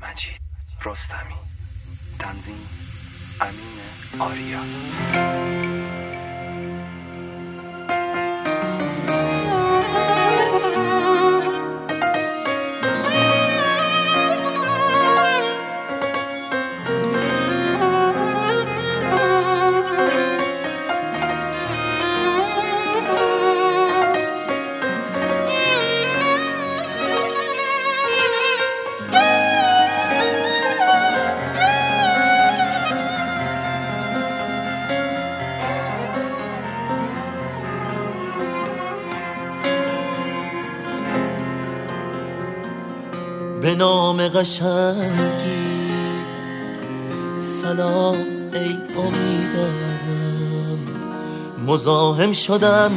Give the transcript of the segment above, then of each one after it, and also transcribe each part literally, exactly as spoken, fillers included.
مجید رستمی. تنظیم امین آریا. به نام قشنگیت سلام ای امیدم، مزاحم شدم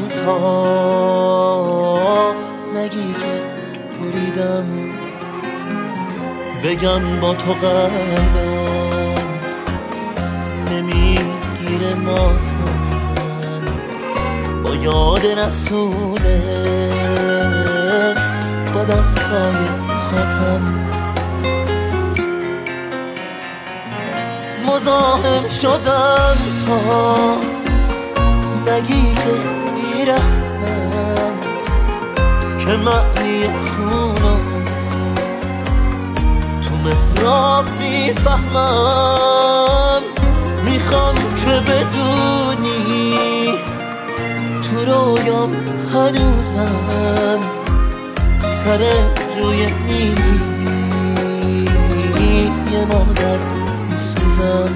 تا نگی که بریدم، بگم با تو قلبم نمیگیره ماتم، با یاد رسولت با دستای خاتم مزاحم شدم تا نگی که بیرحمم، که معنی خونم تو محراب میفهمم، میخوام که بدونی تو رویام هنوزم سر روی نیلی یه مادر میسوزم.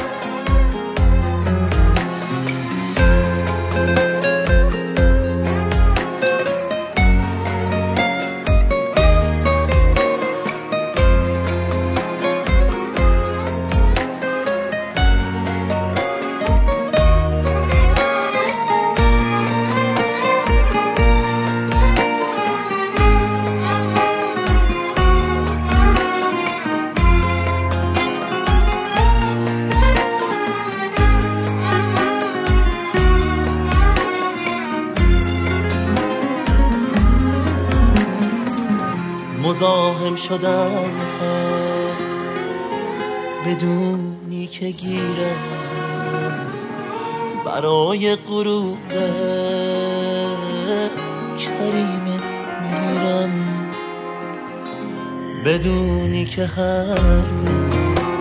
مزاحم شدم تا بدونی که گیرم برای غروب کریمت میمیرم، بدونی که هر روز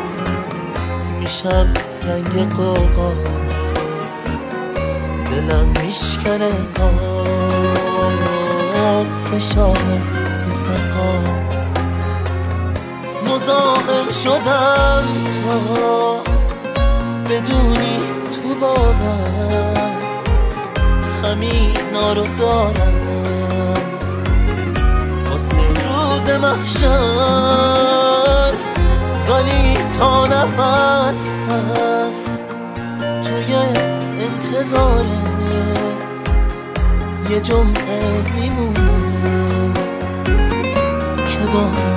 میشم رنگ قوقا، دلم میشکنه سه شام مزاحم شدم تا بدونی تو باور همینا رو دارم، واسه روز محشر ولی تا نفس هست توی انتظاره یه جمعه میمونه که با